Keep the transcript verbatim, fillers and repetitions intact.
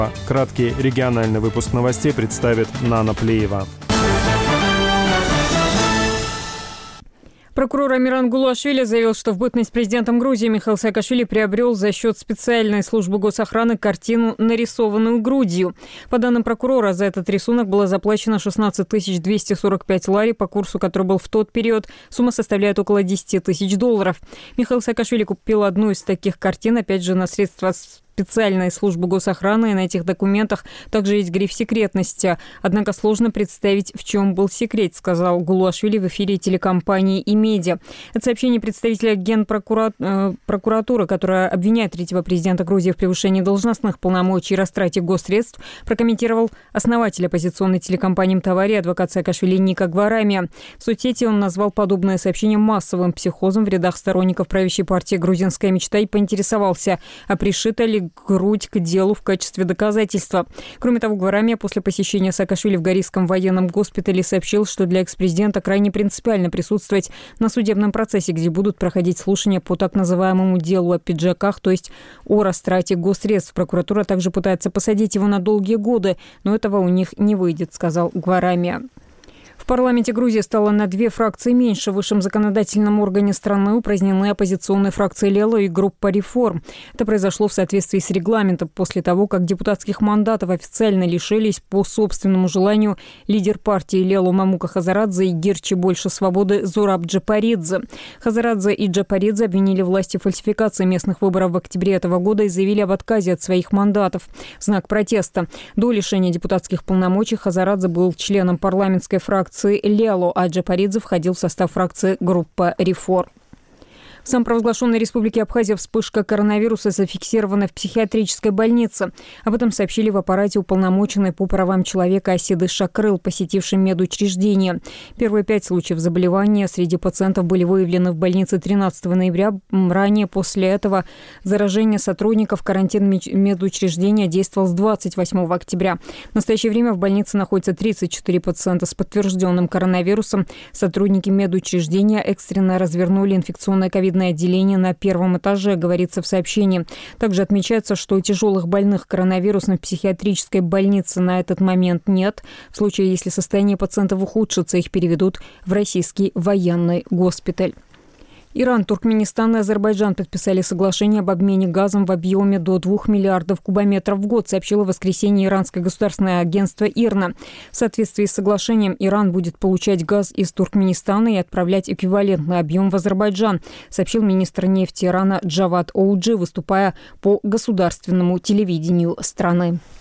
Краткий региональный выпуск новостей представит Нана Плеева. Прокурор Амиран Гулашвили заявил, что в бытность президентом Грузии Михаил Саакашвили приобрел за счет специальной службы госохраны картину, нарисованную грудью. По данным прокурора, за этот рисунок было заплачено шестнадцать тысяч двести сорок пять лари, по курсу, который был в тот период. Сумма составляет около десять тысяч долларов. Михаил Саакашвили купил одну из таких картин, опять же, на средства специальной службы госохраны, и на этих документах также есть гриф секретности. Однако сложно представить, в чем был секрет, сказал Гулашвили в эфире телекомпании «Имедиа». Это сообщение представителя Генпрокуратуры, которая обвиняет третьего президента Грузии в превышении должностных полномочий и растрате госсредств, прокомментировал основатель оппозиционной телекомпании «Мтавари» адвокат Саакашвили Ника Гварами. В соцсети он назвал подобное сообщение массовым психозом в рядах сторонников правящей партии «Грузинская мечта» и поинтересовался, а пришита ли грудь к делу в качестве доказательства. Кроме того, Гварами после посещения Саакашвили в Горийском военном госпитале сообщил, что для экс-президента крайне принципиально присутствовать на судебном процессе, где будут проходить слушания по так называемому делу о пиджаках, то есть о растрате госсредств. Прокуратура также пытается посадить его на долгие годы, но этого у них не выйдет, сказал Гварами. В парламенте Грузии стало на две фракции меньше. В высшем законодательном органе страны упразднены оппозиционные фракции Лело и группа «Реформ». Это произошло в соответствии с регламентом после того, как депутатских мандатов официально лишились по собственному желанию лидер партии Лело Мамука Хазарадзе и Гирчи «Больше свободы» Зураб Джапаридзе. Хазарадзе и Джапаридзе обвинили власти в фальсификации местных выборов в октябре этого года и заявили об отказе от своих мандатов в знак протеста. До лишения депутатских полномочий Хазарадзе был членом парламентской фракции Лело, а Джапаридзе входил в состав фракции группа «Реформ». В самопровозглашенной республике Абхазия вспышка коронавируса зафиксирована в психиатрической больнице. Об этом сообщили в аппарате уполномоченной по правам человека Асиды Шакрыл, посетившей медучреждение. Первые пять случаев заболевания среди пациентов были выявлены в больнице тринадцатого ноября. Ранее после этого заражение сотрудников карантин медучреждения действовал с двадцать восьмого октября. В настоящее время в больнице находится тридцать четыре пациента с подтвержденным коронавирусом. Сотрудники медучреждения экстренно развернули инфекционное ковид отделение на первом этаже, говорится в сообщении. Также отмечается, что тяжелых больных коронавирусом в психиатрической больнице на этот момент нет. В случае, если состояние пациентов ухудшится, их переведут в российский военный госпиталь. Иран, Туркменистан и Азербайджан подписали соглашение об обмене газом в объеме до двух миллиардов кубометров в год, сообщило в воскресенье иранское государственное агентство ИРНА. В соответствии с соглашением Иран будет получать газ из Туркменистана и отправлять эквивалентный объем в Азербайджан, сообщил министр нефти Ирана Джавад Оуджи, выступая по государственному телевидению страны.